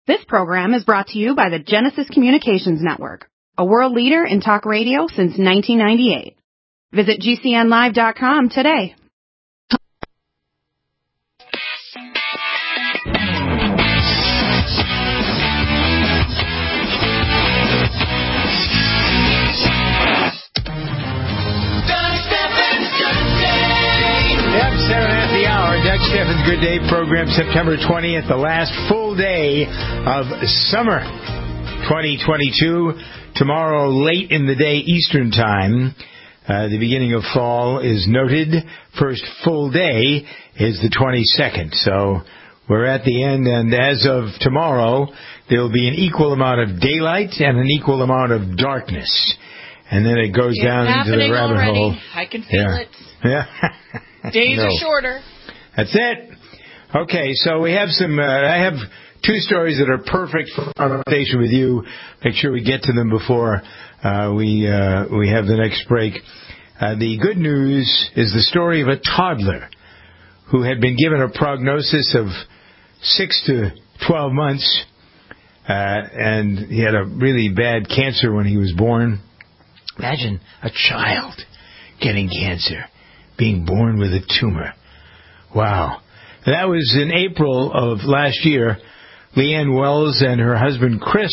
This program is brought to you by the Genesis Communications Network, a world leader in talk radio since 1998. Visit GCNlive.com today. Doug Steffens' Good Day program, September 20th, the last full day of summer 2022. Tomorrow, late in the day, Eastern Time, the beginning of fall is noted. First full day is the 22nd. So we're at the end, and as of tomorrow, there will be an equal amount of daylight and an equal amount of darkness. And then it goes down into the rabbit hole. I can feel it. Yeah. Days are shorter. That's it. Okay, so we have some. I have two stories that are perfect for conversation with you. Make sure we get to them before we have the next break. The good news is the story of a toddler who had been given a prognosis of 6 to 12 months, and he had a really bad cancer when he was born. Imagine a child getting cancer, being born with a tumor. Wow. That was in April of last year. Leanne Wells and her husband Chris,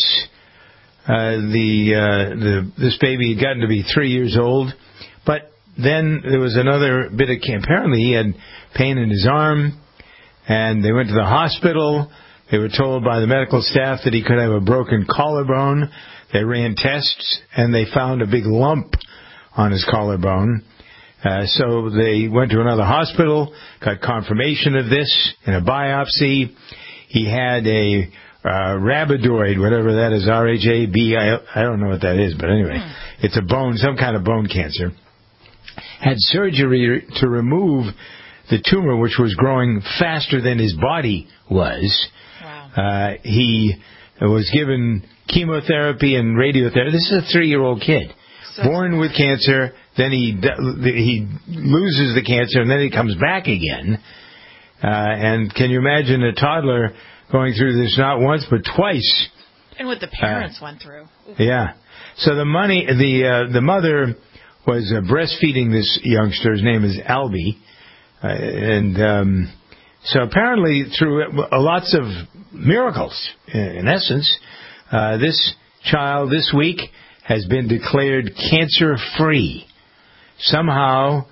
this baby had gotten to be 3 years old, but then there was another bit of apparently he had pain in his arm, and they went to the hospital. They were told by the medical staff that he could have a broken collarbone. They ran tests, and they found a big lump on his collarbone. So they went to another hospital, got confirmation of this in a biopsy. He had a rhabdoid, whatever that is, R-H-A-B, I don't know what that is, but anyway, it's a bone, some kind of bone cancer. Had surgery to remove the tumor, which was growing faster than his body was. Wow. He was given chemotherapy and radiotherapy. This is a 3-year-old kid, born with cancer. Then he loses the cancer, and then he comes back again. And can you imagine a toddler going through this not once but twice? And what the parents went through. Ooh. Yeah. So the mother was breastfeeding this youngster. His name is Albie, and so apparently through lots of miracles, in essence, this child this week has been declared cancer-free. Somehow,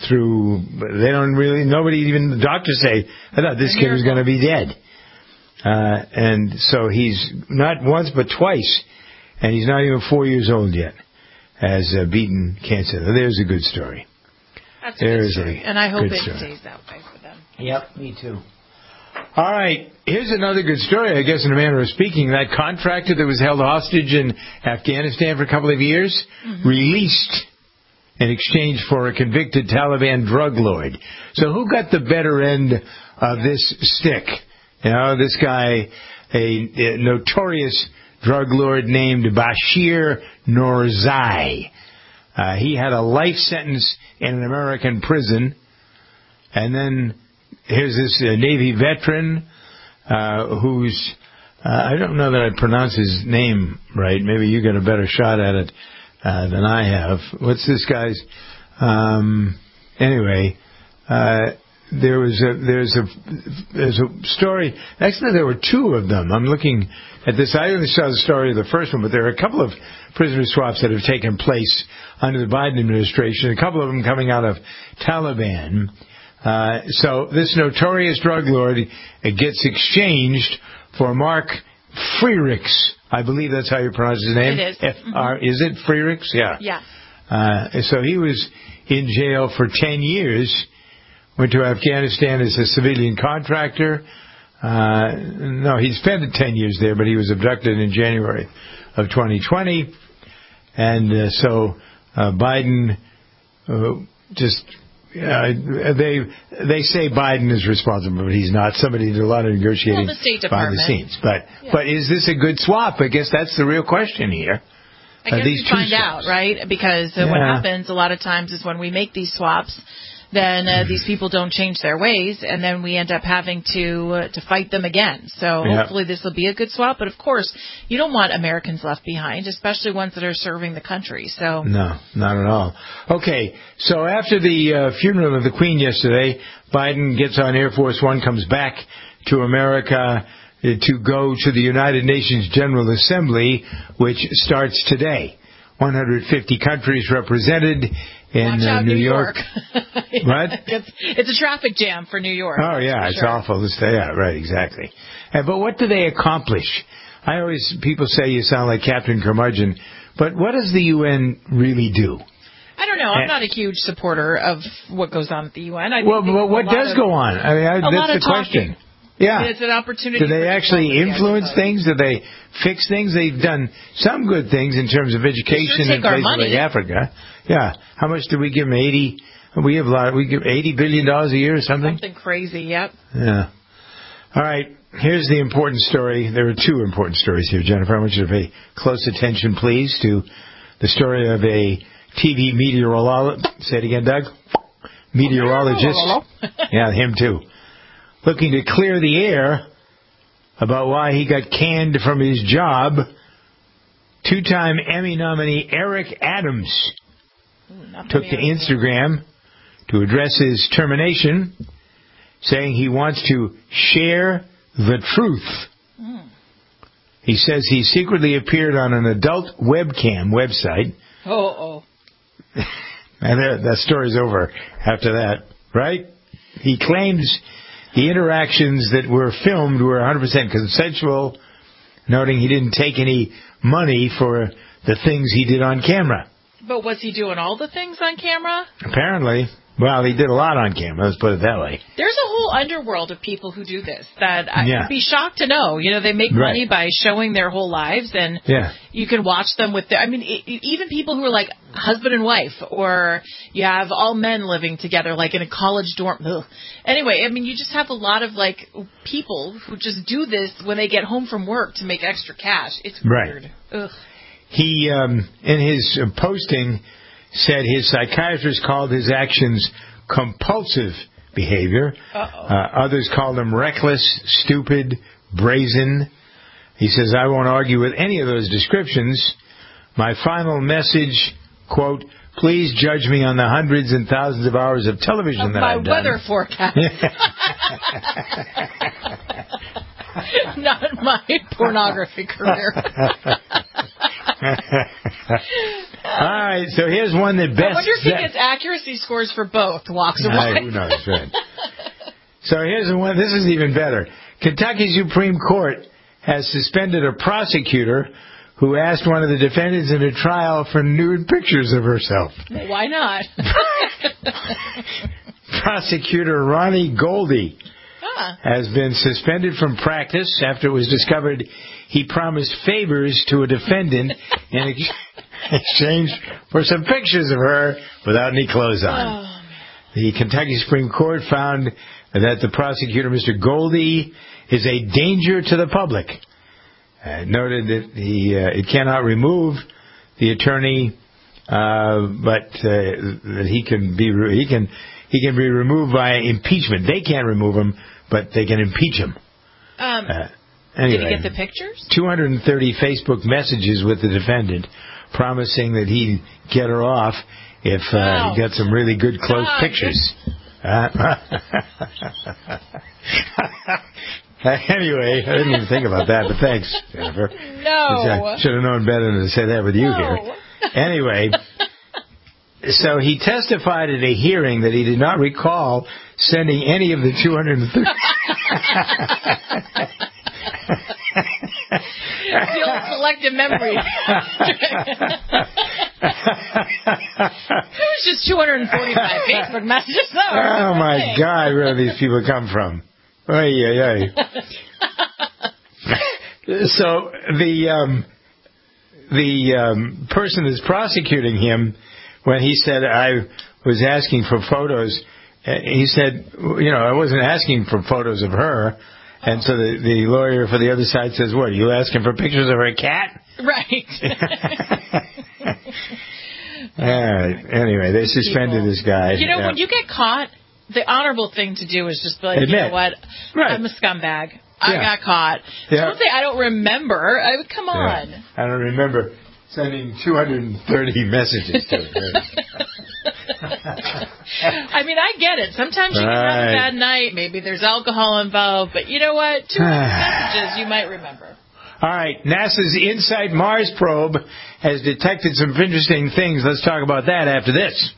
the doctors say, I thought this kid was going to be dead. And so he's not once but twice, and he's not even 4 years old yet, has beaten cancer. There's a good story. That's a good story. And I hope it stays that way for them. Yep, me too. All right, here's another good story, I guess, in a manner of speaking. That contractor that was held hostage in Afghanistan for a couple of years, released in exchange for a convicted Taliban drug lord. So who got the better end of this stick? You know, this guy, a notorious drug lord named Bashir Noorzai. He had a life sentence in an American prison, and then here's this Navy veteran who's, I don't know that I'd pronounce his name right. Maybe you got a better shot at it than I have. What's this guy's? Anyway, there's a story. Actually, there were two of them. I'm looking at this. I only saw the story of the first one, but there are a couple of prisoner swaps that have taken place under the Biden administration. A couple of them coming out of Taliban. So this notorious drug lord gets exchanged for Mark Frerichs. I believe that's how you pronounce his name. It is. Is it Frerichs? Yeah. Yeah. So he was in jail for 10 years, went to Afghanistan as a civilian contractor. No, he spent 10 years there, but he was abducted in January of 2020. And so Biden just... they say Biden is responsible, but he's not. Somebody did a lot of negotiating the State behind the scenes. But is this a good swap? I guess that's the real question here. I guess we find out, right? Because what happens a lot of times is when we make these swaps, then these people don't change their ways, and then we end up having to fight them again. So hopefully this will be a good swap. But, of course, you don't want Americans left behind, especially ones that are serving the country. So no, not at all. Okay, so after the funeral of the Queen yesterday, Biden gets on Air Force One, comes back to America to go to the United Nations General Assembly, which starts today. 150 countries represented in New York. What? It's a traffic jam for New York. Oh, yeah, it's awful to stay out. Right, exactly. But what do they accomplish? People say you sound like Captain Curmudgeon, but what does the UN really do? I don't know. I'm not a huge supporter of what goes on at the UN. But what does go on? That's the question. Yeah. It's an opportunity. Do they actually influence things? Do they fix things? They've done some good things in terms of education in places like Africa. Yeah. How much do we give them? We give $80 billion a year or something? Something crazy, yep. Yeah. All right. Here's the important story. There are two important stories here, Jennifer. I want you to pay close attention, please, to the story of a TV meteorologist. Say it again, Doug. Meteorologist. Yeah, him too. Looking to clear the air about why he got canned from his job. Two-time Emmy nominee Eric Adams took to Instagram to address his termination, saying he wants to share the truth. He says he secretly appeared on an adult webcam website. And that story's over after that, right? He claims the interactions that were filmed were 100% consensual, noting he didn't take any money for the things he did on camera. But was he doing all the things on camera? Apparently. Well, he did a lot on camera, let's put it that way. There's a whole underworld of people who do this that I'd be shocked to know. You know, they make money by showing their whole lives, and you can watch them with even people who are like husband and wife, or you have all men living together, like in a college dorm. Ugh. Anyway, I mean, you just have a lot of, like, people who just do this when they get home from work to make extra cash. It's weird. Ugh. He, in his posting, said his psychiatrist called his actions compulsive behavior. Others called them reckless, stupid, brazen. He says, I won't argue with any of those descriptions. My final message, quote, please judge me on the hundreds and thousands of hours of television that I've done. My weather forecast. Not my pornography career. All right, so here's one that best... I wonder if he gets accuracy scores for both, walks away. Who knows, right. So here's the one, this is even better. Kentucky Supreme Court has suspended a prosecutor who asked one of the defendants in a trial for nude pictures of herself. Well, why not? Prosecutor Ronnie Goldie has been suspended from practice after it was discovered he promised favors to a defendant in exchange for some pictures of her without any clothes on. The Kentucky Supreme Court found that the prosecutor, Mr. Goldie, is a danger to the public. Noted that it cannot remove the attorney, but that he can be removed by impeachment. They can't remove him, but they can impeach him. Anyway, did he get the pictures? 230 Facebook messages with the defendant promising that he'd get her off if he got some really good close pictures. Anyway, I didn't even think about that, but thanks, Jennifer. No. I should have known better than to say that with you here. Anyway, so he testified at a hearing that he did not recall sending any of the 230... The old selective memory. It was just 245 Facebook messages. Oh, my God, where do these people come from? Ay. So the person that's prosecuting him, when he said, I was asking for photos, he said, I wasn't asking for photos of her. And so the lawyer for the other side says, what, are you asking for pictures of her cat? Right. Anyway, they suspended this guy. You know, when you get caught, the honorable thing to do is just be like, admit. You know what? Right. I'm a scumbag. I got caught. Don't say I don't remember. Come on. I don't remember sending 230 messages to him. I mean, I get it. Sometimes you can have a bad night. Maybe there's alcohol involved. But you know what? 200 messages you might remember. All right. NASA's InSight Mars probe has detected some interesting things. Let's talk about that after this.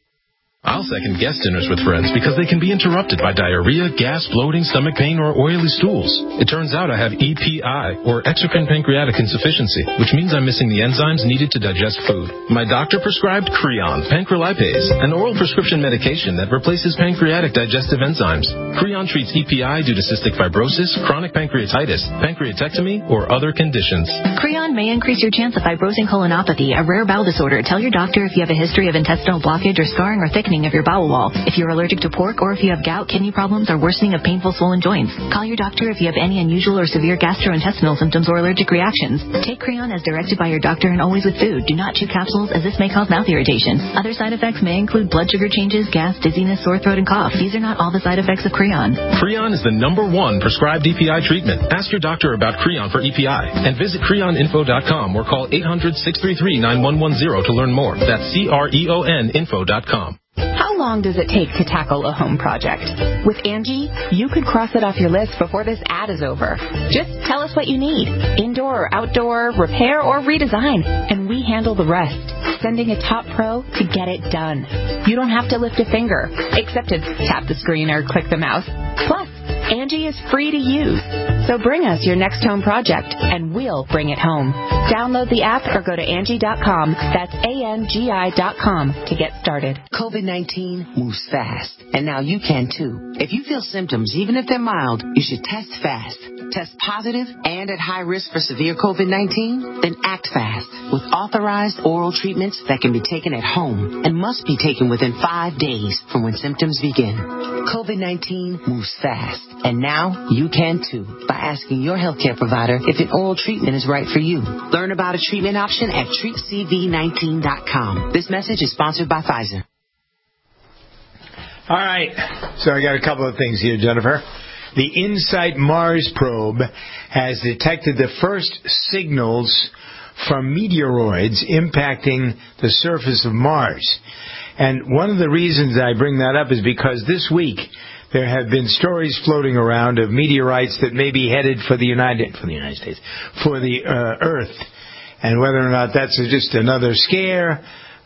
I'll second guest dinners with friends because they can be interrupted by diarrhea, gas, bloating, stomach pain, or oily stools. It turns out I have EPI, or exocrine pancreatic insufficiency, which means I'm missing the enzymes needed to digest food. My doctor prescribed Creon, pancrelipase, an oral prescription medication that replaces pancreatic digestive enzymes. Creon treats EPI due to cystic fibrosis, chronic pancreatitis, pancreatectomy, or other conditions. Creon may increase your chance of fibrosing colonopathy, a rare bowel disorder. Tell your doctor if you have a history of intestinal blockage or scarring or thickening of your bowel wall, if you're allergic to pork, or if you have gout, kidney problems, or worsening of painful swollen joints. Call your doctor if you have any unusual or severe gastrointestinal symptoms or allergic reactions. Take Creon as directed by your doctor and always with food. Do not chew capsules, as this may cause mouth irritation. Other side effects may include blood sugar changes, gas, dizziness, sore throat, and cough. These are not all the side effects of Creon. Creon is the #1 prescribed EPI treatment. Ask your doctor about Creon for EPI and visit creoninfo.com or call 800-633-9110 to learn more. That's CREONinfo.com. How long does it take to tackle a home project? With Angie, you could cross it off your list before this ad is over. Just tell us what you need, indoor or outdoor, repair or redesign, and we handle the rest, sending a top pro to get it done. You don't have to lift a finger, except to tap the screen or click the mouse. Plus, Angie is free to use. So bring us your next home project, and we'll bring it home. Download the app or go to Angie.com. That's ANGI.com to get started. COVID-19 moves fast, and now you can too. If you feel symptoms, even if they're mild, you should test fast. Test positive and at high risk for severe COVID-19? Then act fast with authorized oral treatments that can be taken at home and must be taken within 5 days from when symptoms begin. COVID-19 moves fast, and now you can too by asking your healthcare provider if an oral treatment is right for you. Learn about a treatment option at treatcv19.com. This message is sponsored by Pfizer. All right, so I got a couple of things here, Jennifer. The InSight Mars probe has detected the first signals from meteoroids impacting the surface of Mars. And one of the reasons I bring that up is because this week there have been stories floating around of meteorites that may be headed for the United States, for the Earth. And whether or not that's just another scare,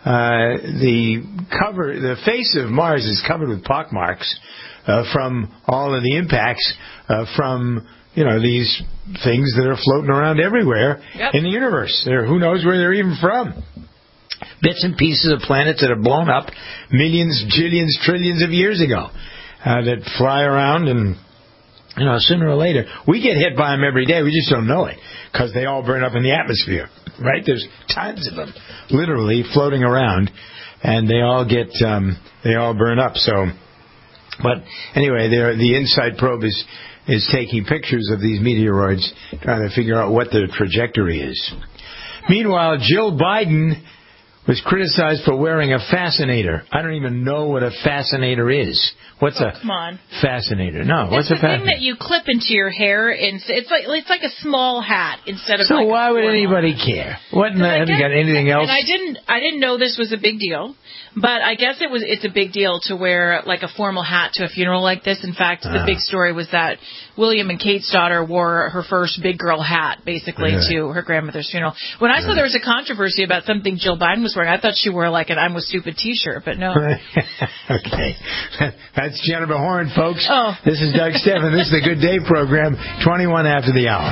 the face of Mars is covered with pockmarks from all of the impacts from these things that are floating around everywhere in the universe. Who knows where they're even from? Bits and pieces of planets that have blown up millions, jillions, trillions of years ago that fly around, and sooner or later we get hit by them every day. We just don't know it because they all burn up in the atmosphere, right? There's tons of them literally floating around, and they all burn up. So, but anyway, the InSight probe is taking pictures of these meteoroids, trying to figure out what their trajectory is. Meanwhile, Jill Biden was criticized for wearing a fascinator. I don't even know what a fascinator is. What's a fascinator? No, what's a fascinator? It's the thing that you clip into your hair, and it's like a small hat instead of. So why would anybody care? What? Have you got anything else? And I didn't know this was a big deal, but I guess it's a big deal to wear like a formal hat to a funeral like this. In fact, the big story was that William and Kate's daughter wore her first big girl hat, basically, to her grandmother's funeral. When I saw there was a controversy about something Jill Biden was wearing, I thought she wore like an "I'm with stupid" T-shirt, but no. Okay. That's Jennifer Horn, folks. Oh. This is Doug Stephan. This is the Good Day program, 21 after the hour.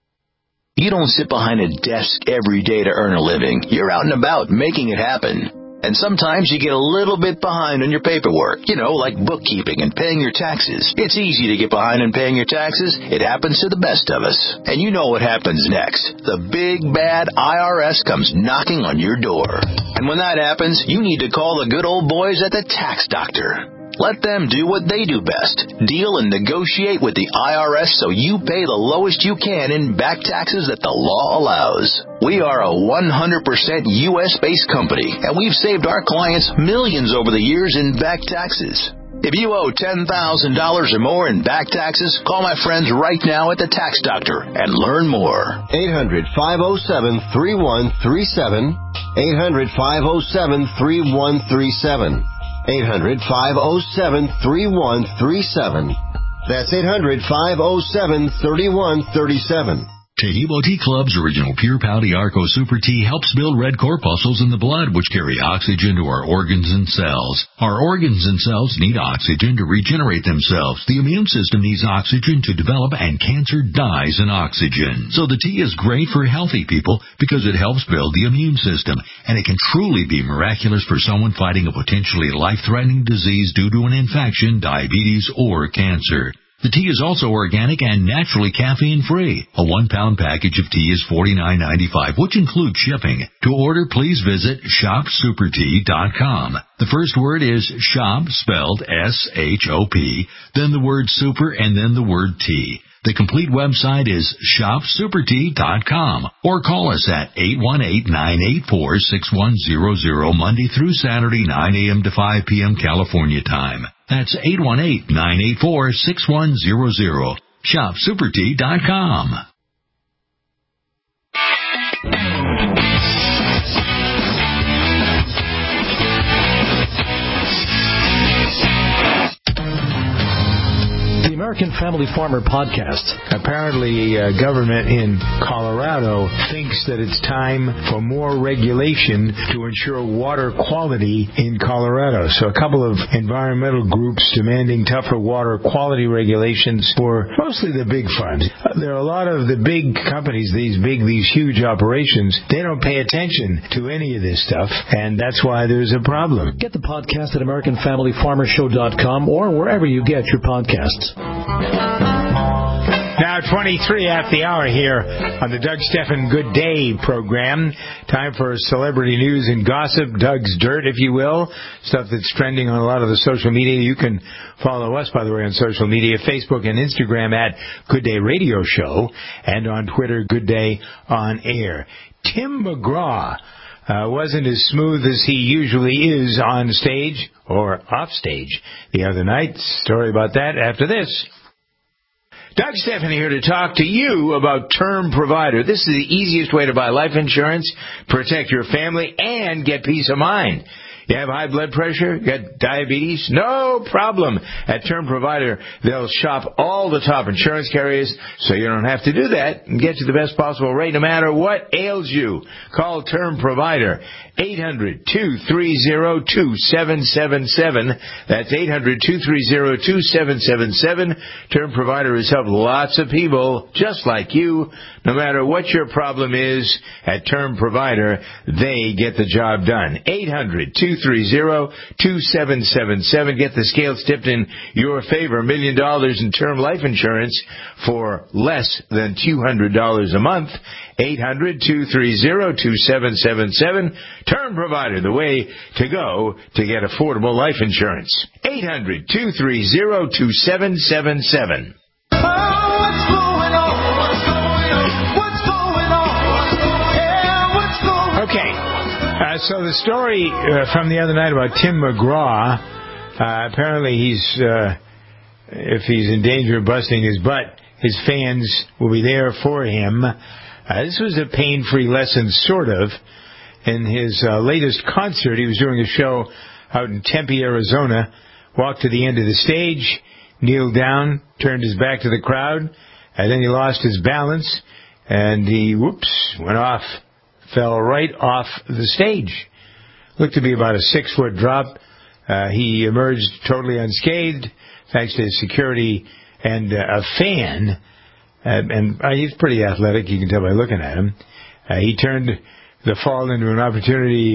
You don't sit behind a desk every day to earn a living. You're out and about making it happen. And sometimes you get a little bit behind on your paperwork, like bookkeeping and paying your taxes. It's easy to get behind on paying your taxes. It happens to the best of us. And you know what happens next. The big, bad IRS comes knocking on your door. And when that happens, you need to call the good old boys at the Tax Doctor. Let them do what they do best. Deal and negotiate with the IRS so you pay the lowest you can in back taxes that the law allows. We are a 100% U.S.-based company, and we've saved our clients millions over the years in back taxes. If you owe $10,000 or more in back taxes, call my friends right now at the Tax Doctor and learn more. 800-507-3137. 800-507-3137. 800-507-3137. That's 800-507-3137. Taheebo Tea Club's original Pure Pouty Arco Super Tea helps build red corpuscles in the blood, which carry oxygen to our organs and cells. Our organs and cells need oxygen to regenerate themselves. The immune system needs oxygen to develop, and cancer dies in oxygen. So the tea is great for healthy people because it helps build the immune system, and it can truly be miraculous for someone fighting a potentially life-threatening disease due to an infection, diabetes, or cancer. The tea is also organic and naturally caffeine-free. A 1-pound package of tea is $49.95, which includes shipping. To order, please visit shopsupertea.com. The first word is shop, spelled S-H-O-P, then the word super, and then the word tea. The complete website is shopsupertea.com, or call us at 818-984-6100 Monday through Saturday, 9 a.m. to 5 p.m. California time. That's 818-984-6100. shopsupertea.com. American Family Farmer podcast. Apparently, government in Colorado thinks that it's time for more regulation to ensure water quality in Colorado. So a couple of environmental groups demanding tougher water quality regulations for mostly the big farms. There are a lot of the big companies, these huge operations, they don't pay attention to any of this stuff, and that's why there's a problem. Get the podcast at AmericanFamilyFarmerShow.com or wherever you get your podcasts. Now 23 after the hour here on the Doug Stephan Good Day program. Time for celebrity news and gossip, Doug's Dirt, if you will. Stuff that's trending on a lot of the social media. You can follow us, by the way, on social media, Facebook and Instagram at Good Day Radio Show, and on Twitter, Good Day On Air. Tim McGraw wasn't as smooth as he usually is on stage or off stage the other night. Story about that after this. Doug Stephan here to talk to you about Term Provider. This is the easiest way to buy life insurance, protect your family, and get peace of mind. You have high blood pressure? You got diabetes? No problem. At Term Provider, they'll shop all the top insurance carriers, so you don't have to do that, and get you the best possible rate no matter what ails you. Call Term Provider, 800-230-2777. That's 800-230-2777. Term Provider has helped lots of people just like you. No matter what your problem is, at Term Provider, they get the job done. 800-230-2777. Get the scales tipped in your favor. $1 million in term life insurance for less than $200 a month. 800-230-2777. Term Provider, the way to go to get affordable life insurance. 800-230-2777. Okay, so the story from the other night about Tim McGraw, apparently if he's in danger of busting his butt, his fans will be there for him. This was a pain-free lesson, sort of. In his latest concert, he was doing a show out in Tempe, Arizona, walked to the end of the stage, kneeled down, turned his back to the crowd, and then he lost his balance, and he, went off, fell right off the stage. Looked to be about a 6-foot drop. He emerged totally unscathed, thanks to his security and a fan. And he's pretty athletic, you can tell by looking at him. He turned the fall into an opportunity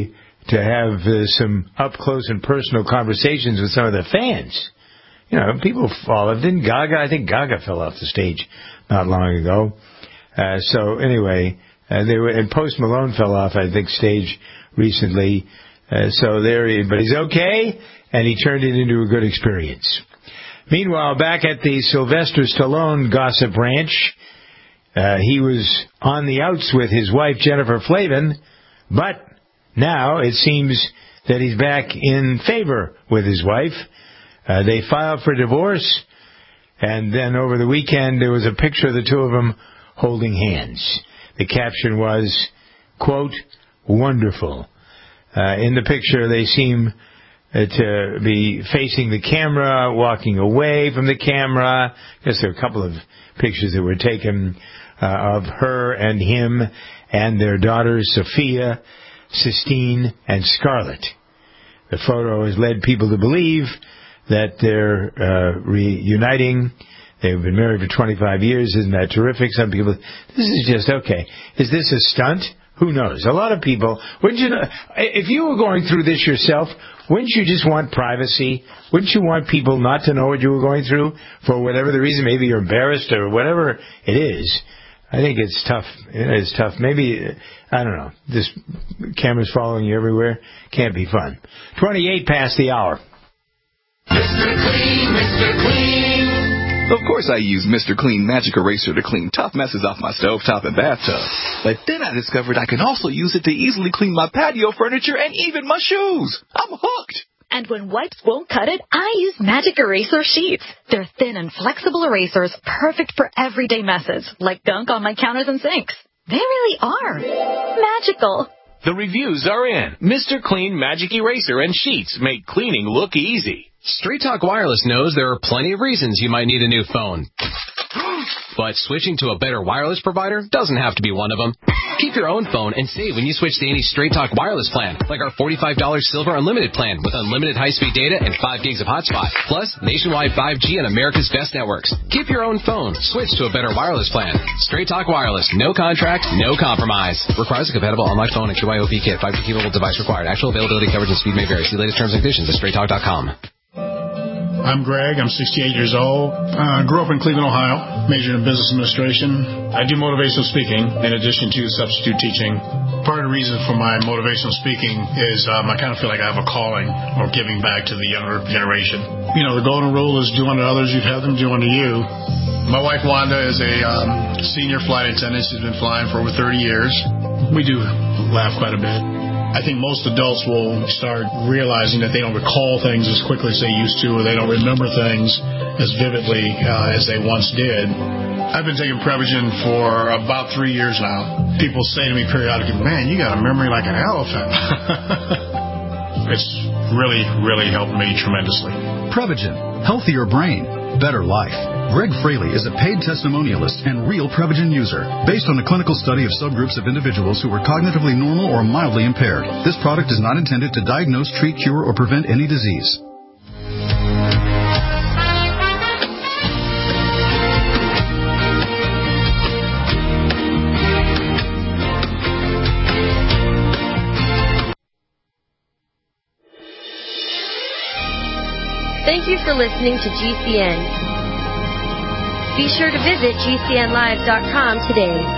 to have some up-close and personal conversations with some of the fans. You know, people fall off. Didn't Gaga? I think Gaga fell off the stage not long ago. So anyway, and Post Malone fell off, I think, stage recently. So there, but he's okay, and he turned it into a good experience. Meanwhile, back at the Sylvester Stallone gossip ranch, he was on the outs with his wife, Jennifer Flavin, but now it seems that he's back in favor with his wife. They filed for divorce, and then over the weekend there was a picture of the two of them holding hands. The caption was, quote, wonderful. In the picture they seem to be facing the camera, walking away from the camera. I guess there are a couple of pictures that were taken of her and him and their daughters, Sophia, Sistine, and Scarlett. The photo has led people to believe that they're reuniting. They've been married for 25 years. Isn't that terrific? Some people, this is just okay. Is this a stunt? Who knows? A lot of people, wouldn't you know, if you were going through this yourself, wouldn't you just want privacy? Wouldn't you want people not to know what you were going through for whatever the reason? Maybe you're embarrassed or whatever it is. I think it's tough. It's tough. Maybe, I don't know, this camera's following you everywhere. Can't be fun. 28 past the hour. Mr. Clean, Mr. Clean. Of course I use Mr. Clean Magic Eraser to clean tough messes off my stovetop and bathtub. But then I discovered I can also use it to easily clean my patio furniture and even my shoes. I'm hooked. And when wipes won't cut it, I use Magic Eraser Sheets. They're thin and flexible erasers, perfect for everyday messes, like gunk on my counters and sinks. They really are magical. The reviews are in. Mr. Clean Magic Eraser and Sheets make cleaning look easy. Straight Talk Wireless knows there are plenty of reasons you might need a new phone. But switching to a better wireless provider doesn't have to be one of them. Keep your own phone and save when you switch to any Straight Talk Wireless plan, like our $45 Silver Unlimited plan with unlimited high-speed data and 5 gigs of hotspot, plus nationwide 5G on America's best networks. Keep your own phone. Switch to a better wireless plan. Straight Talk Wireless. No contract, no compromise. Requires a compatible unlocked phone and QIOP kit. 5G capable device required. Actual availability, coverage, and speed may vary. See latest terms and conditions at straighttalk.com. I'm Greg. I'm 68 years old. Grew up in Cleveland, Ohio. Majored in business administration. I do motivational speaking in addition to substitute teaching. Part of the reason for my motivational speaking is I kind of feel like I have a calling or giving back to the younger generation. You know, the golden rule is do unto others, you've had them do unto you. My wife, Wanda, is a senior flight attendant. She's been flying for over 30 years. We do laugh quite a bit. I think most adults will start realizing that they don't recall things as quickly as they used to, or they don't remember things as vividly as they once did. I've been taking Prevagen for about 3 years now. People say to me periodically, man, you got a memory like an elephant. It's really, really helped me tremendously. Prevagen. Healthier brain. Better life. Greg Fraley is a paid testimonialist and real Prevagen user, based on a clinical study of subgroups of individuals who were cognitively normal or mildly impaired. This product is not intended to diagnose, treat, cure, or prevent any disease. Thank you for listening to GCN. Be sure to visit GCNlive.com today.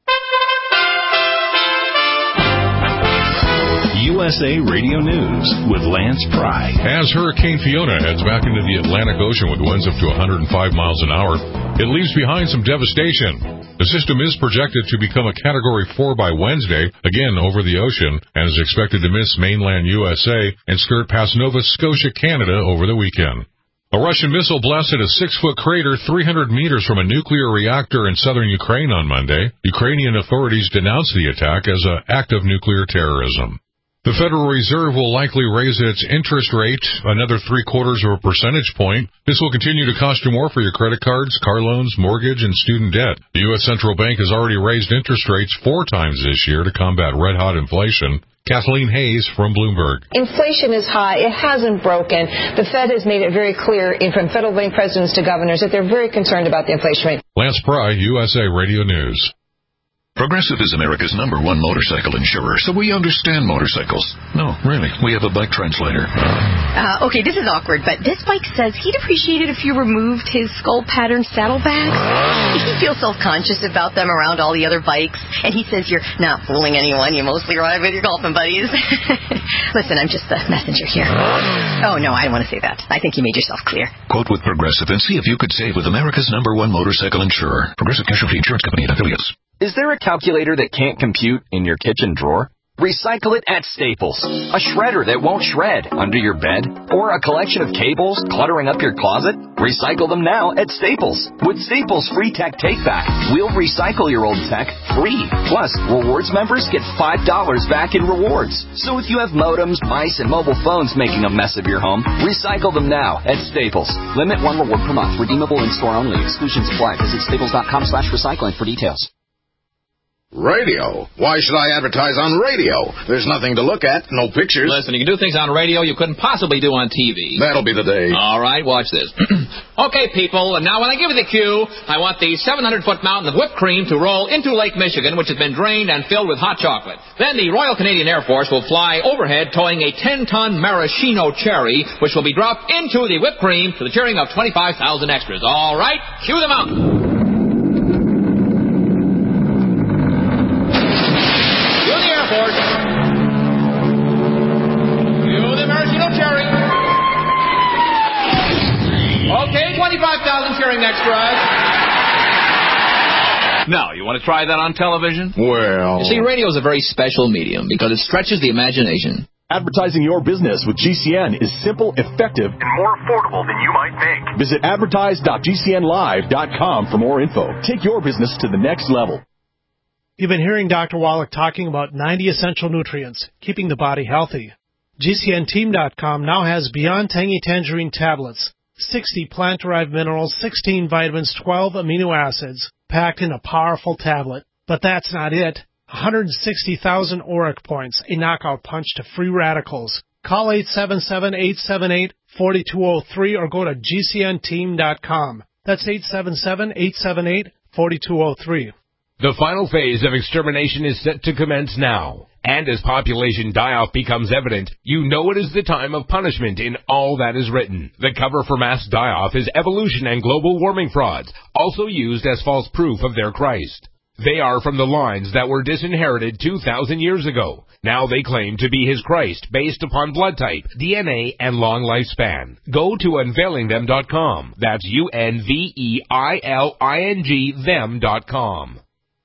USA Radio News with Lance Pry. As Hurricane Fiona heads back into the Atlantic Ocean with winds up to 105 miles an hour, it leaves behind some devastation. The system is projected to become a Category 4 by Wednesday, again over the ocean, and is expected to miss mainland USA and skirt past Nova Scotia, Canada over the weekend. A Russian missile blasted a 6-foot crater 300 meters from a nuclear reactor in southern Ukraine on Monday. Ukrainian authorities denounced the attack as an act of nuclear terrorism. The Federal Reserve will likely raise its interest rate another 0.75 of a percentage point. This will continue to cost you more for your credit cards, car loans, mortgage, and student debt. The U.S. Central Bank has already raised interest rates 4 times this year to combat red-hot inflation. Kathleen Hayes from Bloomberg. Inflation is high. It hasn't broken. The Fed has made it very clear, from federal bank presidents to governors, that they're very concerned about the inflation rate. Lance Pry, USA Radio News. Progressive is America's #1 motorcycle insurer, so we understand motorcycles. No, really, we have a bike translator. Okay, this is awkward, but this bike says he'd appreciate it if you removed his skull pattern saddlebags. He feels self-conscious about them around all the other bikes, and he says you're not fooling anyone. You mostly ride with your golfing buddies. Listen, I'm just the messenger here. Oh, no, I don't want to say that. I think you made yourself clear. Quote with Progressive and see if you could save with America's #1 motorcycle insurer. Progressive Casualty Insurance Company and Affiliates. Is there a calculator that can't compute in your kitchen drawer? Recycle it at Staples. A shredder that won't shred under your bed? Or a collection of cables cluttering up your closet? Recycle them now at Staples. With Staples Free Tech Take-Back, we'll recycle your old tech free. Plus, Rewards members get $5 back in rewards. So if you have modems, mice, and mobile phones making a mess of your home, recycle them now at Staples. Limit 1 reward per month. Redeemable in-store only. Exclusions apply. Visit staples.com/recycling for details. Radio? Why should I advertise on radio? There's nothing to look at, no pictures. Listen, you can do things on radio you couldn't possibly do on TV. That'll be the day. All right, watch this. Okay, people, now when I give you the cue, I want the 700-foot mountain of whipped cream to roll into Lake Michigan, which has been drained and filled with hot chocolate. Then the Royal Canadian Air Force will fly overhead towing a 10-ton maraschino cherry, which will be dropped into the whipped cream to the cheering of 25,000 extras. All right, cue the mountain. Okay, 25,000 cheering extras. Now, you want to try that on television? Well... You see, radio is a very special medium because it stretches the imagination. Advertising your business with GCN is simple, effective, and more affordable than you might think. Visit advertise.gcnlive.com for more info. Take your business to the next level. You've been hearing Dr. Wallach talking about 90 essential nutrients, keeping the body healthy. GCNteam.com now has Beyond Tangy Tangerine tablets, 60 plant-derived minerals, 16 vitamins, 12 amino acids, packed in a powerful tablet. But that's not it. 160,000 ORAC points, a knockout punch to free radicals. Call 877-878-4203 or go to GCNteam.com. That's 877-878-4203. The final phase of extermination is set to commence now. And as population die-off becomes evident, you know it is the time of punishment in all that is written. The cover for mass die-off is evolution and global warming frauds, also used as false proof of their Christ. They are from the lines that were disinherited 2,000 years ago. Now they claim to be his Christ based upon blood type, DNA, and long lifespan. Go to unveilingthem.com. That's UNVEILING them.com.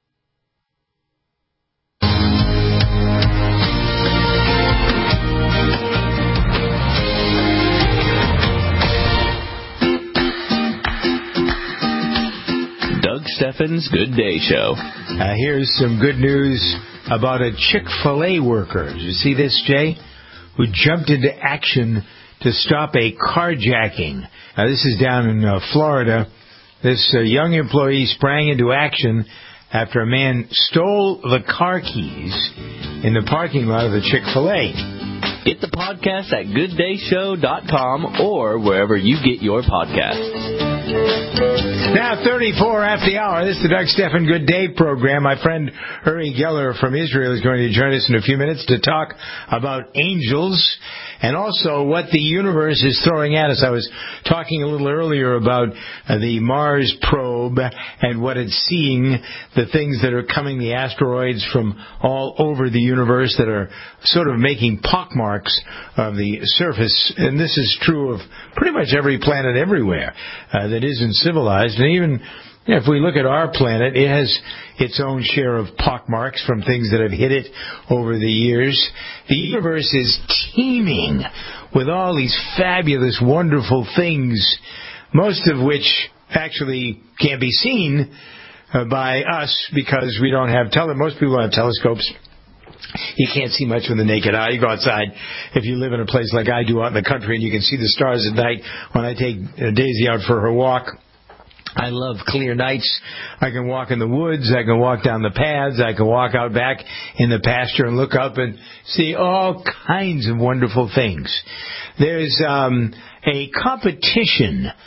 Doug Steffens' Good Day Show. Here's some good news about a Chick-fil-A worker. Did you see this, Jay? Who jumped into action to stop a carjacking. This is down in Florida. This young employee sprang into action after a man stole the car keys in the parking lot of the Chick-fil-A. Get the podcast at gooddayshow.com or wherever you get your podcasts. Now, 34 after the hour. This is the Doug Stephan Good Day program. My friend Uri Geller from Israel is going to join us in a few minutes to talk about angels and also what the universe is throwing at us. I was talking a little earlier about the Mars probe and what it's seeing, the things that are coming, the asteroids from all over the universe that are sort of making pockmarks of the surface. And this is true of pretty much every planet everywhere that isn't civilized. And even if we look at our planet, it has its own share of pockmarks from things that have hit it over the years. The universe is teeming with all these fabulous, wonderful things, most of which actually can't be seen by us because we don't have most people have telescopes. You can't see much with the naked eye. You go outside, if you live in a place like I do out in the country, and you can see the stars at night. When I take Daisy out for her walk, I love clear nights. I can walk in the woods. I can walk down the paths. I can walk out back in the pasture and look up and see all kinds of wonderful things. There's a competition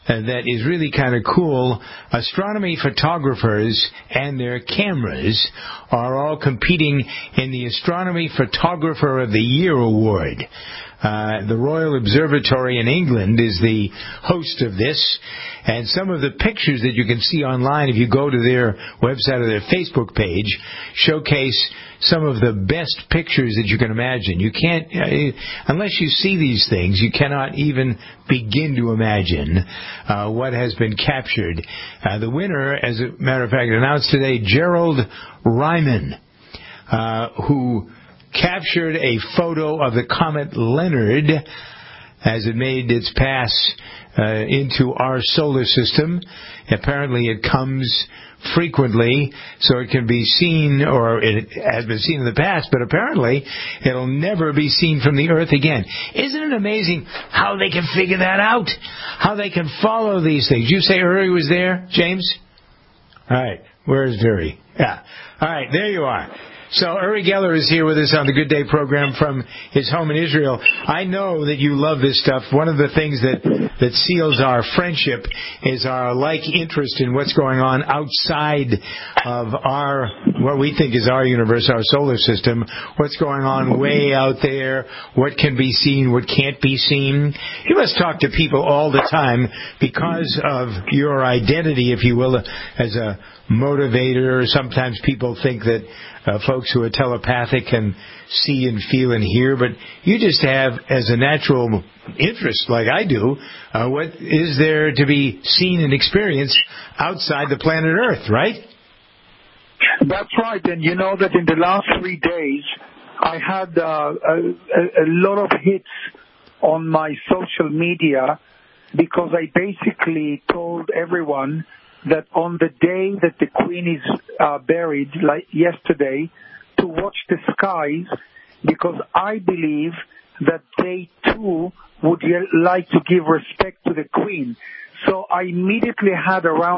that is really kind of cool. Astronomy photographers and their cameras are all competing in the Astronomy Photographer of the Year award. The Royal Observatory in England is the host of this, and some of the pictures that you can see online, if you go to their website or their Facebook page, showcase some of the best pictures that you can imagine. You can't, unless you see these things, you cannot even begin to imagine what has been captured. The winner, as a matter of fact, announced today, Gerald Ryman, who captured a photo of the comet Leonard as it made its pass into our solar system. Apparently it comes frequently, so it can be seen, or it has been seen in the past, but apparently it'll never be seen from the Earth again. Isn't it amazing how they can figure that out? How they can follow these things? You say Uri was there, James? All right. Where's Uri? Yeah. All right, there you are. So Uri Geller is here with us on the Good Day program from his home in Israel. I know that you love this stuff. One of the things that seals our friendship is our like interest in what's going on outside of our, what we think is our universe, our solar system, what's going on way out there, what can be seen, what can't be seen. You must talk to people all the time because of your identity, if you will, as a motivator. Sometimes people think that folks who are telepathic can see and feel and hear, but you just have, as a natural interest, like I do, what is there to be seen and experienced outside the planet Earth, right? That's right, and you know that in the last 3 days, I had a lot of hits on my social media because I basically told everyone that on the day that the Queen is buried, like yesterday, to watch the skies, because I believe that they too would like to give respect to the Queen. So I immediately had around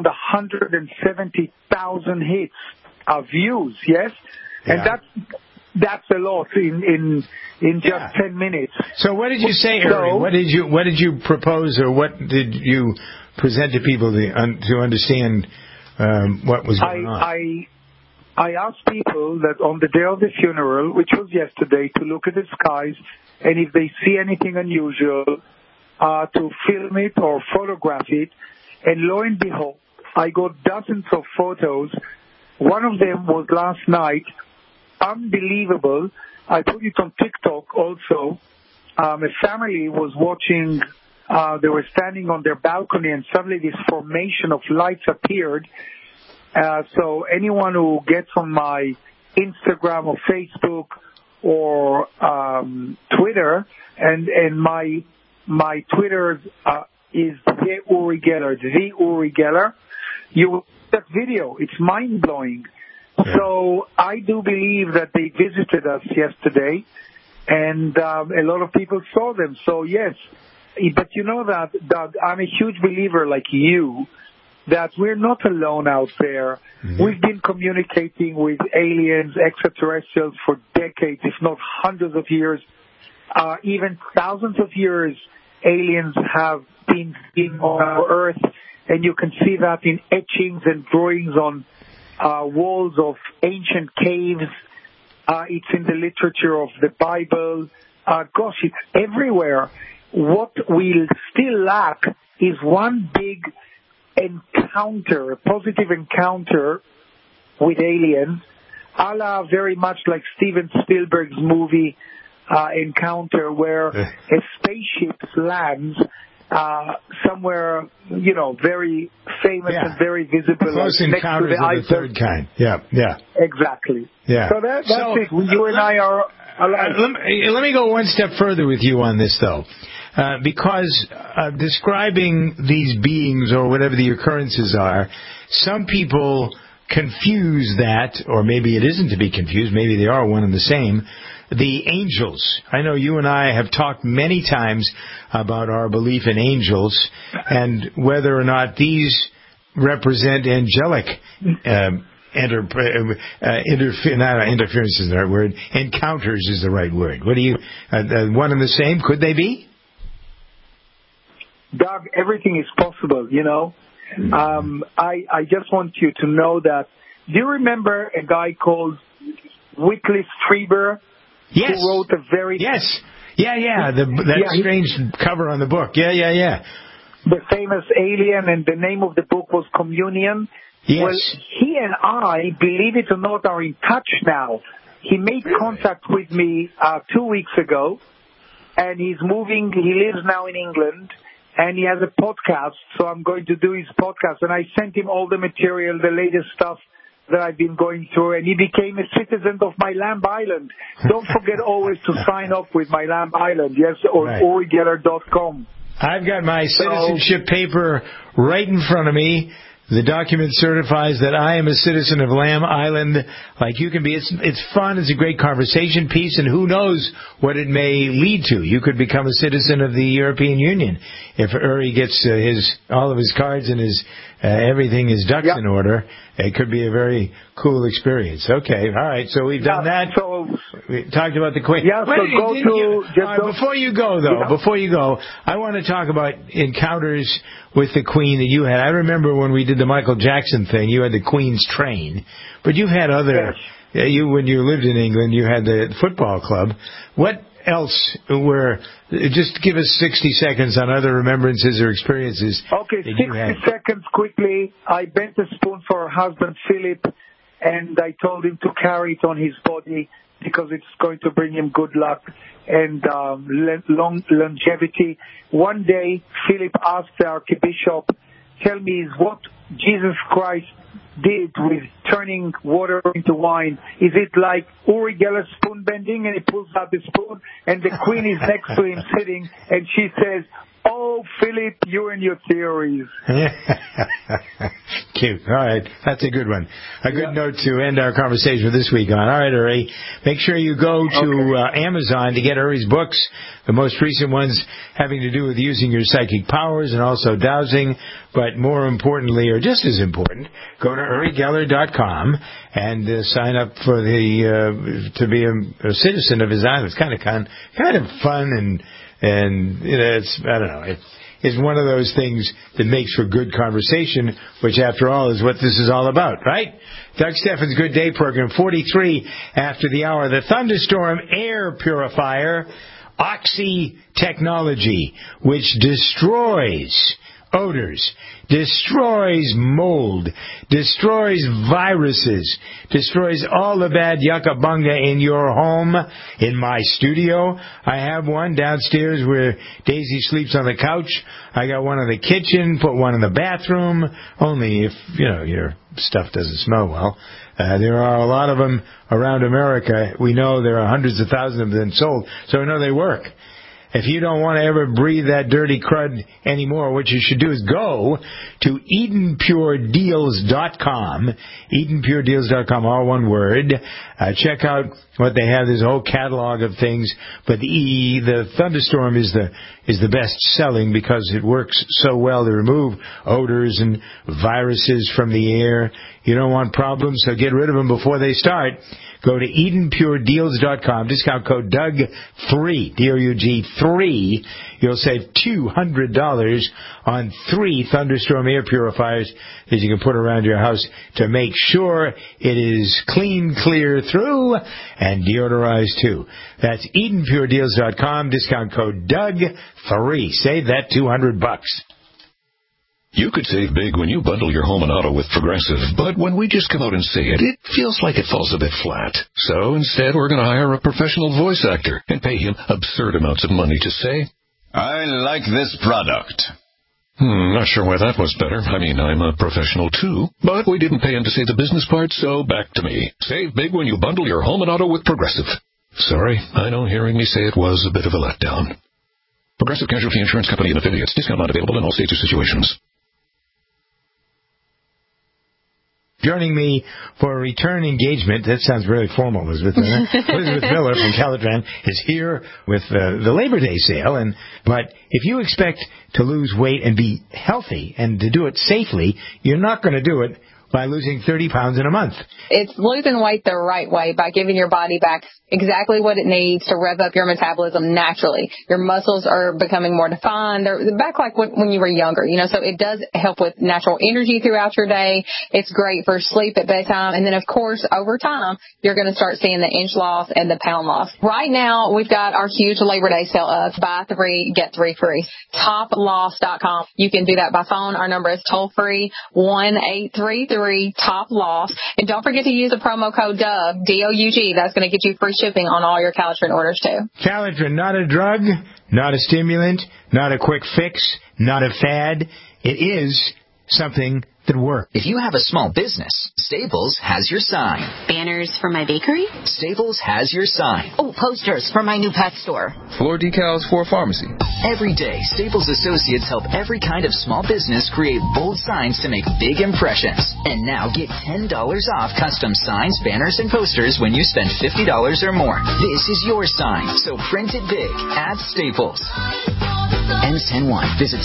170,000 hits, views, yes? Yeah. And that's a lot in just 10 minutes. So what did you say, Uri? What did you propose, or what did you present to people to understand what was going on? I asked people that on the day of the funeral, which was yesterday, to look at the skies, and if they see anything unusual, to film it or photograph it. And lo and behold, I got dozens of photos. One of them was last night. Unbelievable. I put it on TikTok also. A family was watching. They were standing on their balcony, and suddenly this formation of lights appeared. So anyone who gets on my Instagram or Facebook or Twitter, and my Twitter is the Uri Geller. You will see that video. It's mind-blowing. Yeah. So I do believe that they visited us yesterday, and a lot of people saw them. So yes. But you know that, Doug, I'm a huge believer like you that we're not alone out there. Mm-hmm. We've been communicating with aliens, extraterrestrials for decades, if not hundreds of years. Even thousands of years, aliens have been on our Earth, and you can see that in etchings and drawings on walls of ancient caves. It's in the literature of the Bible. Gosh, it's everywhere. What we still lack is one big encounter, a positive encounter with aliens, a la very much like Steven Spielberg's movie Encounter, where a spaceship lands somewhere, very famous and very visible. Close Encounters of the Third Kind. Yeah. Exactly. Yeah. So that's it. You and I are alive. Let me go one step further with you on this, though. Because describing these beings or whatever the occurrences are, some people confuse that, or maybe it isn't to be confused, maybe they are one and the same, the angels. I know you and I have talked many times about our belief in angels and whether or not these represent angelic interference is the right word. Encounters is the right word. What do you? One and the same? Could they be? Doug, everything is possible, you know. I just want you to know that. Do you remember a guy called Whitley Strieber? Yes. Who wrote a very... Yes. Yeah. Strange cover on the book. Yeah. The famous alien, and the name of the book was Communion. Yes. Well, he and I, believe it or not, are in touch now. He made contact with me 2 weeks ago, and he's moving. He lives now in England, and he has a podcast, so I'm going to do his podcast. And I sent him all the material, the latest stuff that I've been going through, and he became a citizen of my Lamb Island. Don't forget always to sign up with my Lamb Island, yes, or UriGeller.com. I've got my citizenship paper right in front of me. The document certifies that I am a citizen of Lamb Island, like you can be. It's fun. It's a great conversation piece, and who knows what it may lead to. You could become a citizen of the European Union if Uri gets all of his cards and his everything, his ducks in order. It could be a very cool experience. Okay, all right. So we've done that. So we talked about the Queen. Yeah. So before you go, I want to talk about encounters with the Queen that you had. I remember when we did the Michael Jackson thing, you had the Queen's train, but you've had other. Yes. When you lived in England, you had the football club. What else just give us 60 seconds on other remembrances or experiences. Okay, 60 seconds quickly. I bent a spoon for her husband, Philip, and I told him to carry it on his body because it's going to bring him good luck and long longevity. One day, Philip asked the Archbishop, tell me, is what Jesus Christ did with turning water into wine, is it like Uri Geller spoon bending, and he pulls out the spoon and the Queen is next to him sitting and she says, oh, Philip, you and your theories. Cute. All right. That's a good one. A good note to end our conversation this week on. All right, Uri. Make sure you go to Amazon to get Uri's books, the most recent ones having to do with using your psychic powers and also dowsing. But more importantly, or just as important, go to UriGeller.com and sign up for to be a citizen of his island. It's kind of fun and you know, it's, I don't know, it's one of those things that makes for good conversation, which after all is what this is all about, right? Doug Steffens' Good Day program, 43 after the hour. The Thunderstorm Air Purifier, Oxy Technology, which destroys odors, destroys mold, destroys viruses, destroys all the bad yucca bunga in your home. In my studio, I have one downstairs where Daisy sleeps on the couch. I got one in the kitchen, put one in the bathroom, only if, you know, your stuff doesn't smell well. There are a lot of them around America. We know there are hundreds of thousands of them sold, so we know they work. If you don't want to ever breathe that dirty crud anymore, what you should do is go to EdenPureDeals.com, EdenPureDeals.com, all one word. Check out what they have. There's a whole catalog of things, but the Thunderstorm is the best selling because it works so well to remove odors and viruses from the air. You don't want problems, so get rid of them before they start. Go to EdenPureDeals.com, discount code DOUG3, D-O-U-G 3. You'll save $200 on 3 Thunderstorm air purifiers that you can put around your house to make sure it is clean, clear through, and deodorized too. That's EdenPureDeals.com, discount code DOUG3. Save that $200. You could save big when you bundle your home and auto with Progressive, but when we just come out and say it, it feels like it falls a bit flat. So instead, we're going to hire a professional voice actor and pay him absurd amounts of money to say, I like this product. Not sure why that was better. I mean, I'm a professional too, but we didn't pay him to say the business part, so back to me. Save big when you bundle your home and auto with Progressive. Sorry, I know hearing me say it was a bit of a letdown. Progressive Casualty Insurance Company and Affiliates. Discount not available in all states or situations. Joining me for a return engagement, that sounds really formal, Elizabeth. Elizabeth Miller from Caltran is here with the Labor Day sale. But if you expect to lose weight and be healthy and to do it safely, you're not going to do it by losing 30 pounds in a month. It's losing weight the right way by giving your body back exactly what it needs to rev up your metabolism naturally. Your muscles are becoming more defined. They're back like when you were younger, so it does help with natural energy throughout your day. It's great for sleep at bedtime. And then, of course, over time, you're going to start seeing the inch loss and the pound loss. Right now, we've got our huge Labor Day sale up. Buy 3, get 3 free. TopLoss.com. You can do that by phone. Our number is toll-free, 1-833-TOP-LOSS. And don't forget to use the promo code DOUG, D-O-U-G. That's going to get you free shipping on all your Calitrin orders, too. Calitrin, not a drug, not a stimulant, not a quick fix, not a fad. It is something that works. If you have a small business, Staples has your sign. Banners for my bakery? Staples has your sign. Oh, posters for my new pet store. Floor decals for a pharmacy. Every day, Staples associates help every kind of small business create bold signs to make big impressions. And now get $10 off custom signs, banners, and posters when you spend $50 or more. This is your sign, so print it big at Staples. Ends 10/1. Visit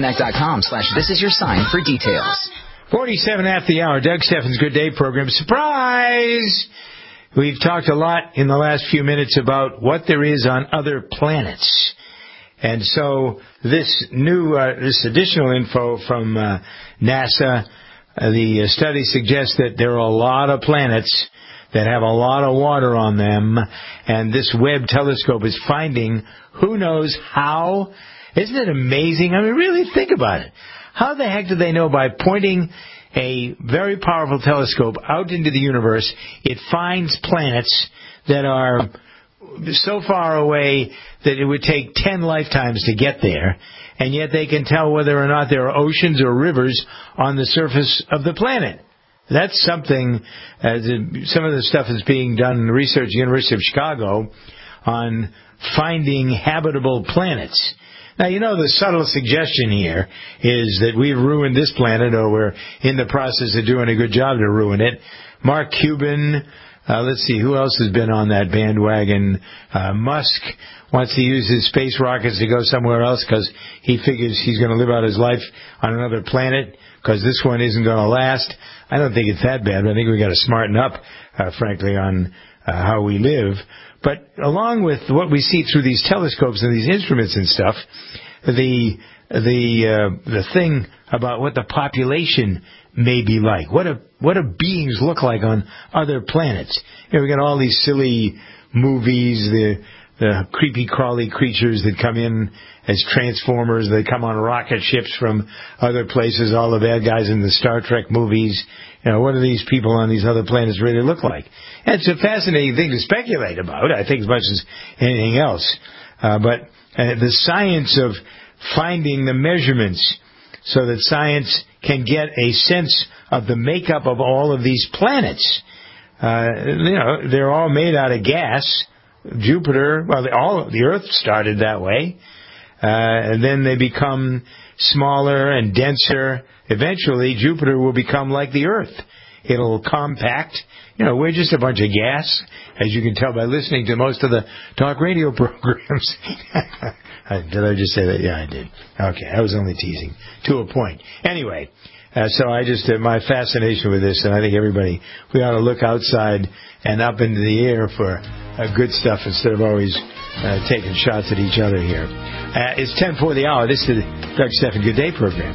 staplesconnect.com/thisisyoursign for details. 47 after the hour. Doug Steffens' Good Day program. Surprise! We've talked a lot in the last few minutes about what there is on other planets. And so this additional info from NASA, the study suggests that there are a lot of planets that have a lot of water on them. And this Webb telescope is finding who knows how. Isn't it amazing? I mean, really think about it. How the heck do they know by pointing a very powerful telescope out into the universe, it finds planets that are so far away that it would take 10 lifetimes to get there, and yet they can tell whether or not there are oceans or rivers on the surface of the planet? That's something, some of the stuff is being done in research at the University of Chicago on finding habitable planets. Now, the subtle suggestion here is that we've ruined this planet, or we're in the process of doing a good job to ruin it. Mark Cuban, let's see, who else has been on that bandwagon? Musk wants to use his space rockets to go somewhere else because he figures he's going to live out his life on another planet because this one isn't going to last. I don't think it's that bad, but I think we've got to smarten up, frankly, on how we live. But along with what we see through these telescopes and these instruments and stuff, the thing about what the population may be like, what do beings look like on other planets? We got all these silly movies, the creepy crawly creatures that come in as Transformers. They come on rocket ships from other places. All the bad guys in the Star Trek movies. What do these people on these other planets really look like? And it's a fascinating thing to speculate about, I think, as much as anything else. But the science of finding the measurements so that science can get a sense of the makeup of all of these planets. They're all made out of gas. Jupiter, the Earth started that way. And then they become smaller and denser. Eventually, Jupiter will become like the Earth. It'll compact. We're just a bunch of gas, as you can tell by listening to most of the talk radio programs. Did I just say that? Yeah, I did. Okay, I was only teasing to a point. Anyway, so I just, my fascination with this, and I think everybody, we ought to look outside and up into the air for good stuff instead of always taking shots at each other here. It's 10:04 the hour. This is the Doug Steffens Good Day program.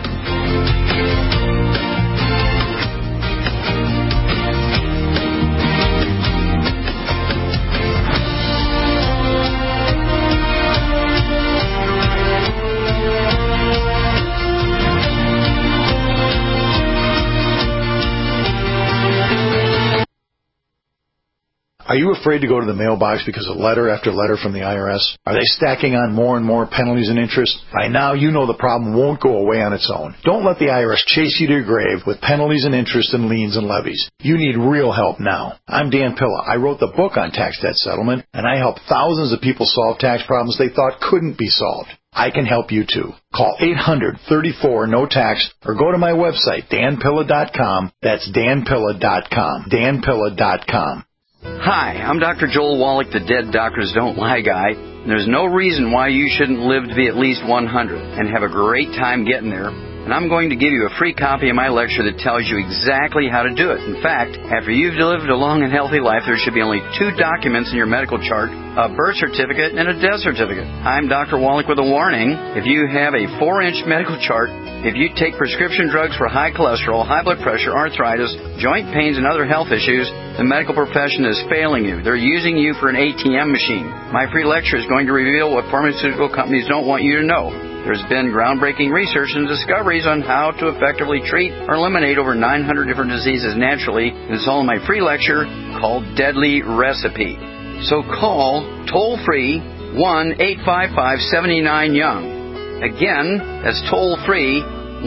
Are you afraid to go to the mailbox because of letter after letter from the IRS? Are they stacking on more and more penalties and interest? By now, you know the problem won't go away on its own. Don't let the IRS chase you to your grave with penalties and interest and liens and levies. You need real help now. I'm Dan Pilla. I wrote the book on tax debt settlement, and I help thousands of people solve tax problems they thought couldn't be solved. I can help you too. Call 800-34-NO-TAX or go to my website, danpilla.com. That's danpilla.com. danpilla.com. Hi, I'm Dr. Joel Wallach, the Dead Doctors Don't Lie guy. There's no reason why you shouldn't live to be at least 100 and have a great time getting there. and I'm going to give you a free copy of my lecture that tells you exactly how to do it. In fact, after you've lived a long and healthy life, there should be only 2 documents in your medical chart, a birth certificate and a death certificate. I'm Dr. Wallach with a warning. If you have a 4-inch medical chart, if you take prescription drugs for high cholesterol, high blood pressure, arthritis, joint pains, and other health issues, the medical profession is failing you. They're using you for an ATM machine. My free lecture is going to reveal what pharmaceutical companies don't want you to know. There's been groundbreaking research and discoveries on how to effectively treat or eliminate over 900 different diseases naturally. It's all in my free lecture called Deadly Recipe. So call toll-free 1-855-79-YOUNG. Again, that's toll-free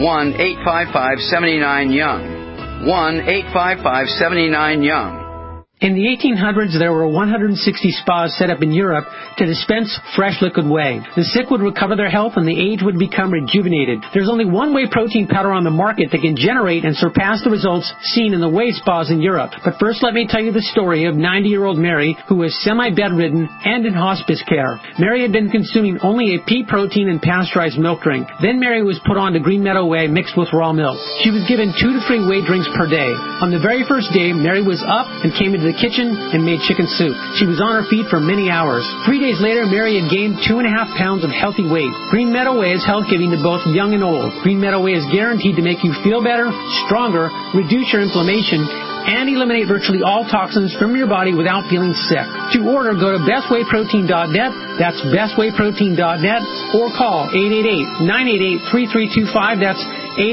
1-855-79-YOUNG. 1-855-79-YOUNG. In the 1800s, there were 160 spas set up in Europe to dispense fresh liquid whey. The sick would recover their health and the aged would become rejuvenated. There's only one whey protein powder on the market that can generate and surpass the results seen in the whey spas in Europe. But first, let me tell you the story of 90-year-old Mary, who was semi-bedridden and in hospice care. Mary had been consuming only a pea protein and pasteurized milk drink. Then Mary was put on to Green Meadow Whey mixed with raw milk. She was given 2 to 3 whey drinks per day. On the very first day, Mary was up and came into the kitchen and made chicken soup. She was on her feet for many hours. 3 days later, Mary had gained 2.5 pounds of healthy weight. Green Meadow Whey is health-giving to both young and old. Green Meadow Whey is guaranteed to make you feel better, stronger, reduce your inflammation, and eliminate virtually all toxins from your body without feeling sick. To order, go to bestwayprotein.net. That's bestwayprotein.net, or call 888-988-3325. That's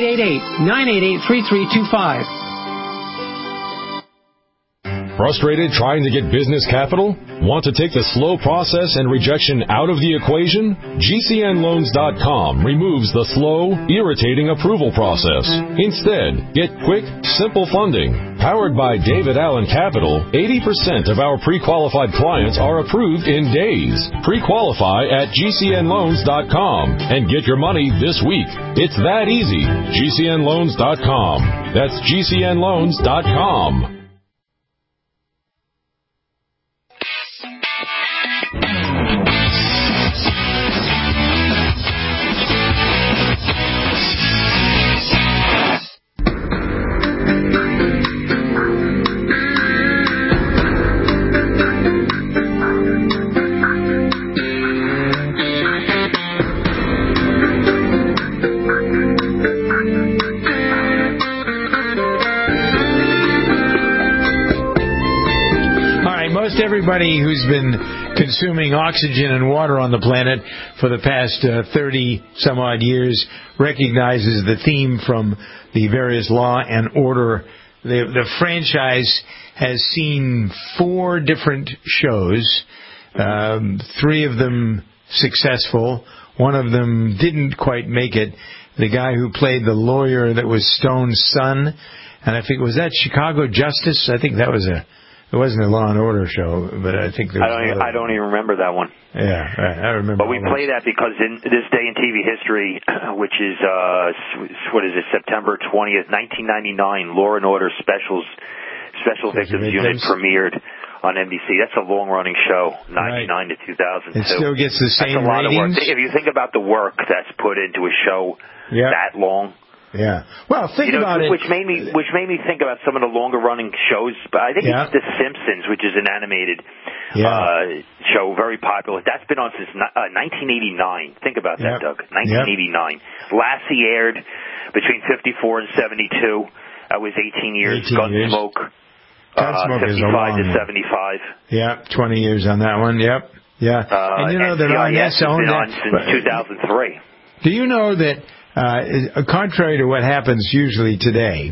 888-988-3325. Frustrated trying to get business capital? Want to take the slow process and rejection out of the equation? GCNloans.com removes the slow, irritating approval process. Instead, get quick, simple funding. Powered by David Allen Capital, 80% of our pre-qualified clients are approved in days. Pre-qualify at GCNloans.com and get your money this week. It's that easy. GCNloans.com. That's GCNloans.com. Everybody who's been consuming oxygen and water on the planet for the past 30 some odd years recognizes the theme from the various Law and Order. The franchise has seen 4 different shows, 3 of them successful. One of them didn't quite make it. The guy who played the lawyer that was Stone's son, and I think, was that Chicago Justice? I think that was it wasn't a Law and Order show, but I think there was I don't even remember that one. Yeah, I remember. But we play that because in this day in TV history, which is September 20th, 1999, Law and Order Special Victims Unit premiered on NBC. That's a long-running show, 99 to 2002. It still gets the same ratings. That's a lot of work. If you think about the work that's put into a show that long. Yeah. Well, think about it. Which made me think about some of the longer running shows. But I think it's The Simpsons, which is an animated show, very popular. That's been on since 1989. Think about that, Doug. 1989. Lassie aired between 54 and 72. That was 18 years. Gunsmoke. Gunsmoke is a long 55 to 75. Yeah, 20 years on that one. Yep. Yeah. And you know that NCIS has been on since 2003. Do you know that? Contrary to what happens usually today,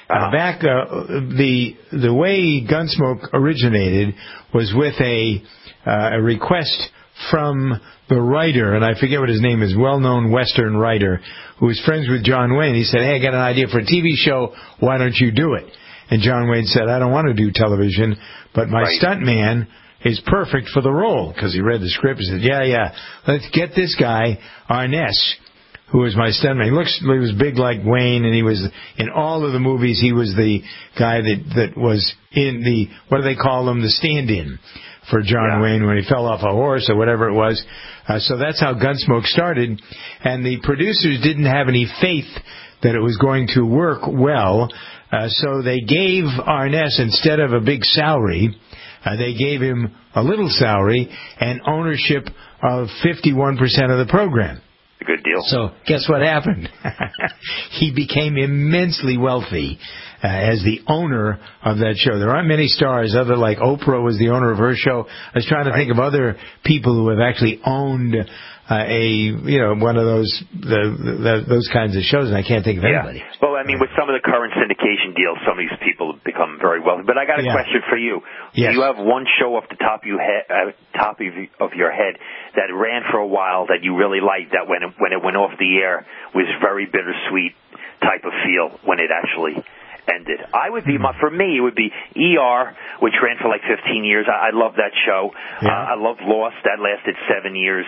the way Gunsmoke originated was with a request from the writer, and I forget what his name is, well-known Western writer, who was friends with John Wayne. He said, "Hey, I got an idea for a TV show. Why don't you do it?" And John Wayne said, "I don't want to do television, but my stuntman is perfect for the role," because he read the script and said, "Yeah, let's get this guy, Arness, who was my stuntman." He was big like Wayne, and he was in all of the movies. He was the guy that was in the, what do they call them, the stand-in for John Wayne when he fell off a horse or whatever it was. So that's how Gunsmoke started. And the producers didn't have any faith that it was going to work well. So they gave Arness, instead of a big salary, they gave him a little salary and ownership of 51% of the program. A good deal. So guess what happened? He became immensely wealthy as the owner of that show. There aren't many stars other like Oprah was the owner of her show. I was trying to think of other people who have actually owned one of those kinds of shows, and I can't think of anybody. Well, I mean, with some of the current syndication deals, some of these people have become very wealthy. But I got a question for you. Yes. You have one show off the top of your head that ran for a while that you really liked, that when it went off the air was very bittersweet type of feel when it actually ended. For me, it would be ER, which ran for like 15 years. I love that show. I love Lost. That lasted 7 years.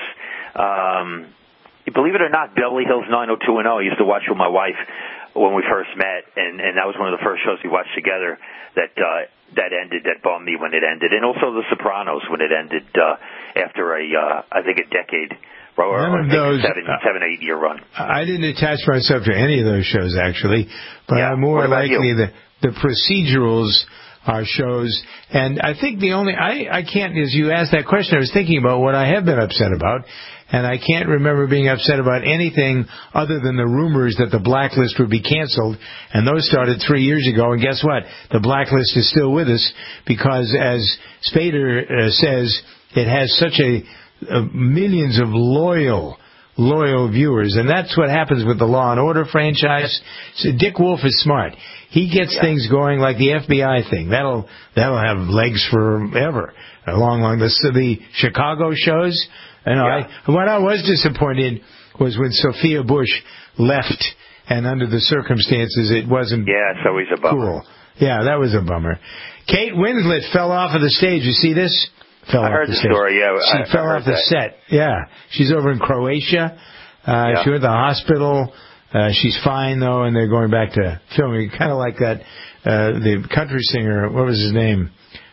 Believe it or not, Beverly Hills 90210 I used to watch with my wife when we first met, and that was one of the first shows we watched together that ended, that bummed me when it ended. And also The Sopranos when it ended after I think a decade. None of those 7-8 year run. I didn't attach myself to any of those shows actually, but I'm more likely the procedurals are shows. And I think the only I can't, as you asked that question, I was thinking about what I have been upset about, and I can't remember being upset about anything other than the rumors that the Blacklist would be canceled, and those started 3 years ago. And guess what? The Blacklist is still with us because, as Spader says, it has such millions of loyal viewers, and that's what happens with the Law and Order franchise. So Dick Wolf is smart. He gets things going like the FBI thing. That'll have legs forever. Along the Chicago shows. What I was disappointed was when Sophia Bush left, and under the circumstances, it wasn't. Yeah, it's always a bummer. Cool. Yeah, that was a bummer. Kate Winslet fell off of the stage. You see this? I heard the story, She fell off the set. Yeah. She's over in Croatia. She went to the hospital. She's fine, though, and they're going back to filming. Kind of like that, the country singer, what was his name,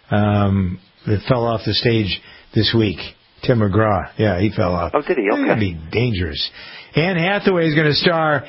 that fell off the stage this week. Tim McGraw. Yeah, he fell off. Oh, did he? Okay. That would be dangerous. Anne Hathaway is going to star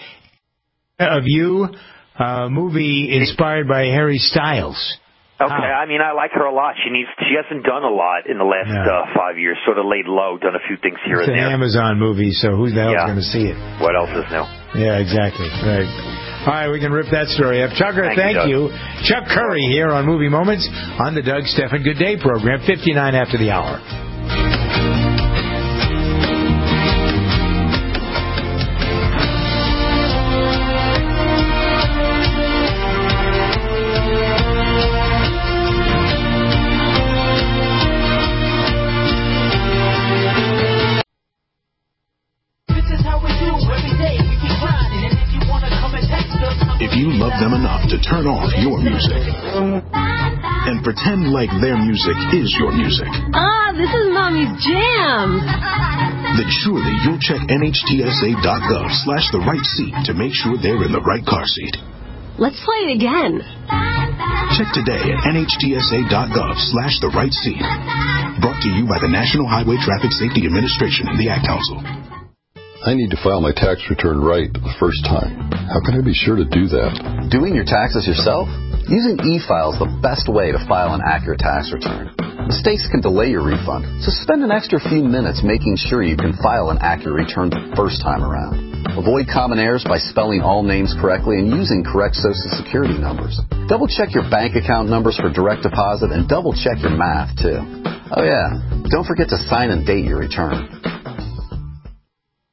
of You, a movie inspired by Harry Styles. Okay, I mean, I like her a lot. She hasn't done a lot in the last 5 years, sort of laid low, done a few things here and there. It's an Amazon movie, so who the hell's going to see it? What else is new? Yeah, exactly. Right. All right, we can rip that story up. Chucker, thank you. Chuck Curry here on Movie Moments on the Doug Stephan Good Day program, 59 after the hour. Them enough to turn off your music and pretend like their music is your music. This is Mommy's jam. Then surely you'll check NHTSA.gov/the-right-seat to make sure they're in the right car seat. Let's play it again. Check today at NHTSA.gov/the-right-seat. Brought to you by the National Highway Traffic Safety Administration and the Ad Council. I need to file my tax return right the first time. How can I be sure to do that? Doing your taxes yourself? Using e-file is the best way to file an accurate tax return. Mistakes can delay your refund, so spend an extra few minutes making sure you can file an accurate return the first time around. Avoid common errors by spelling all names correctly and using correct Social Security numbers. Double-check your bank account numbers for direct deposit and double-check your math, too. Oh, yeah, don't forget to sign and date your return.